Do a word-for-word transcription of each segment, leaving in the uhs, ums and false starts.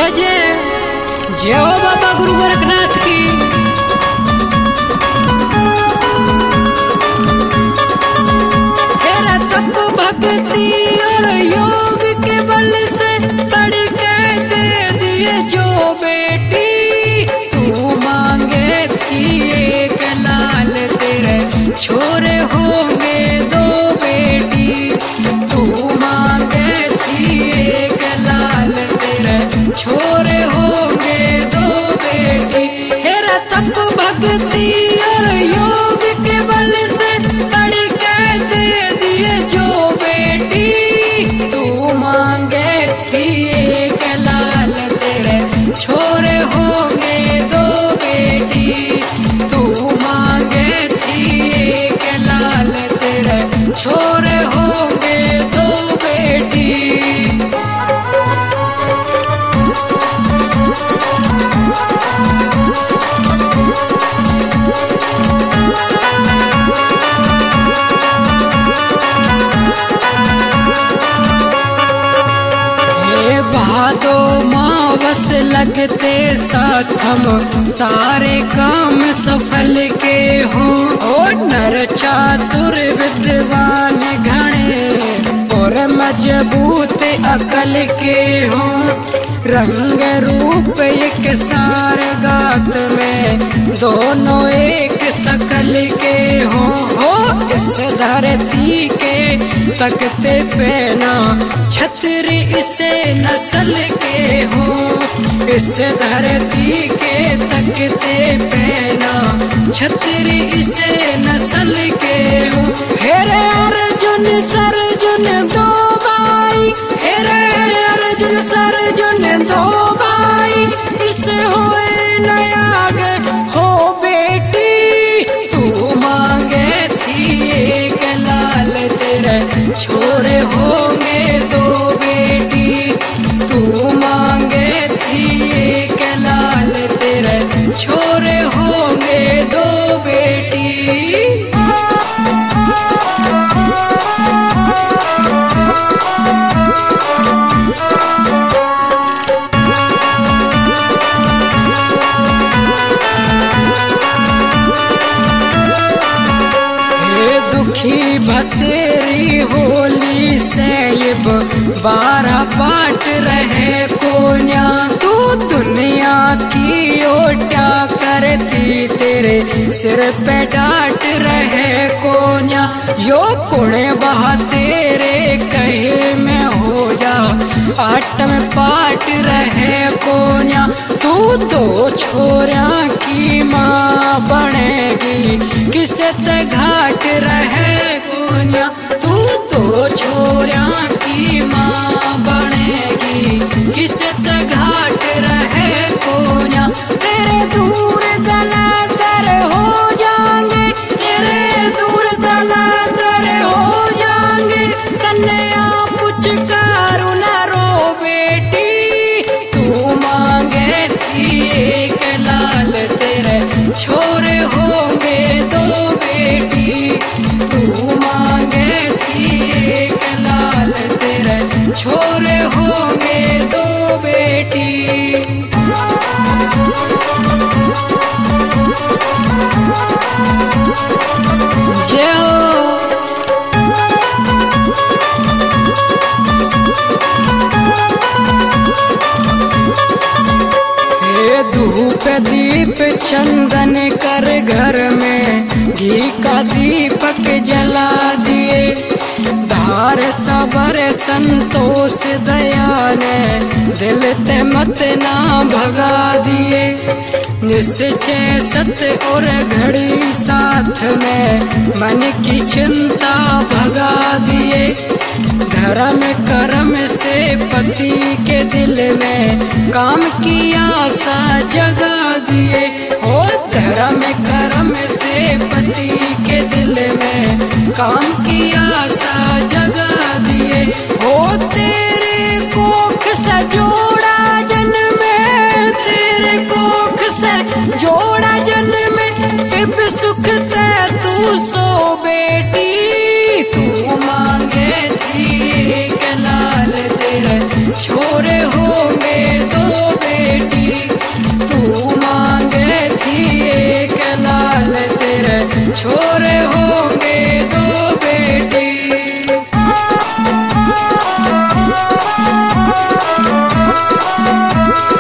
जय जय जय हो बाबा गुरु गोरखनाथ की। तेरा तप भक्ति और योग के बल से पढ़ के दे दिए जो बेटी, तू मांगे थी एक लाल तेरे छोरे होंगे दो बेटी, तू मांगे थी एक लाल तेरे छोरे होंगे दो बेटी। तेरा तप भक्ति और योग के बल से पढ़ के दे दिए जो बेटी, तू मांगे थी एक लाल तेरे छोरे होंगे दो बेटी, तू मांगे थी एक लाल तेरे छोरे होंगे दो बेटी। भादो मावस लगते साथ हम सारे काम सफल के हों, और नर चातुर विद्वान घणे और मजबूत अकल के हों, रंग रूप एक सार गात में दोनों एक सकल के हों, हो इस धरती के तकते पे ना छतरी इसे नस्ल के हो, इस धरती के तकते पे ना छतरी इसे नस्ल के हो। हेरे अर्जुन सरजुन दो भाई, हेरे अर्जुन सरजुन दो भाई, इसे होए नयाग हो बेटी, तू मांगे थी एक लाल तेरे छोरे होंगे दो बेटी, तू मांगे थी एक लाल तेरे छोरे होंगे दो बेटी। दुखी भतेरी होली सैब बारह बाट रहे कोन्या, तू दुनिया की ओटा करती तेरे सिर पे डांट रहे कोन्या, यो कुणे बहा तेरे कहे में हो जा आट में पाट रहे कोन्या, तू दो छोरिया की माँ बनेगी किसे ते घाट रहे कोन्या, तू दो छोरिया की माँ बनेगी किसे ते घाट रहे कोन्या, तेरे दूर दलादर हो जाएंगे, तेरे दूर दलादर हो जाएंगे, कन्या पुचकारू न रो बेटी, तू मांगे थी एक लाल तेरे छोरे होंगे दो बेटी, तू मांगे थी एक लाल तेरे छोरे होंगे दो बेटी। जय हो धूप दीप चंदन कर घर में घी का दीपक जला दिए, धार सबर संतोष दया ने दिल ते मत ना भगा दिए, निश्चय सत्य और घड़ी साथ में मन की चिंता भगा दिए, धर्म कर्म से पति के दिल में काम की आशा जगा दिए, हो धर्म कर्म से पति के दिल में काम की आशा जगा दिए, हो तेरे कोख से जोड़ा जन्म में, तेरे कोख से जोड़ा जन्म में, इब सुख ते तू सो बेटी, तू मांगे थी एक लाल तेरे छोरे होंगे दो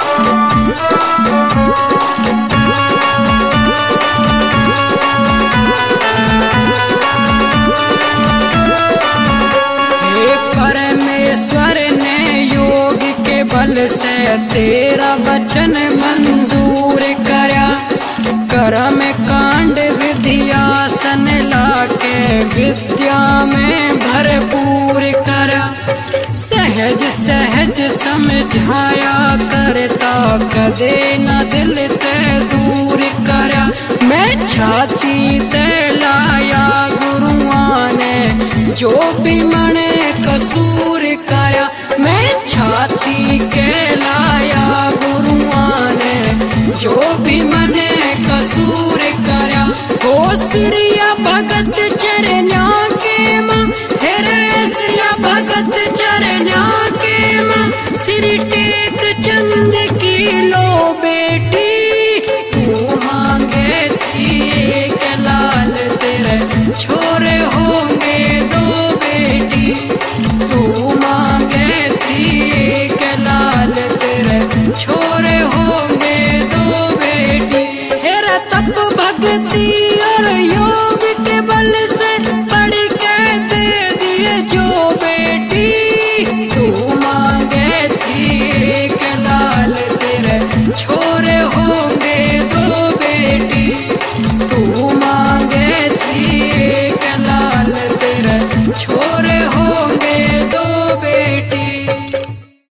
परमेश्वर ने योग के बल से तेरा वचन मंजूर करया, कर्म कांड विद्यासन लाके विद्या में भरपूर करा। सहज सहज समझाया करता कदे न दिल ते दूर करा। मैं छाती ते लाया गुरुआ ने जो भी मने कसूर करा। मैं छाती के लाया गुरुआ ने जो भी मने कसूर करा। हो श्रिया भगत चरण्या के मां, तेरे श्रिया भगत चरण्या के मां। सिर टेक चंद की लो बेटी, तू मांगे थी एक लाल तेरे छोरे होंगे दो बेटी। तू मांगे थी एक लाल तेरे छोरे होंगे दो बेटी। हेरा तप भक्ति और योग के बल से पढ़ के दे दिए जो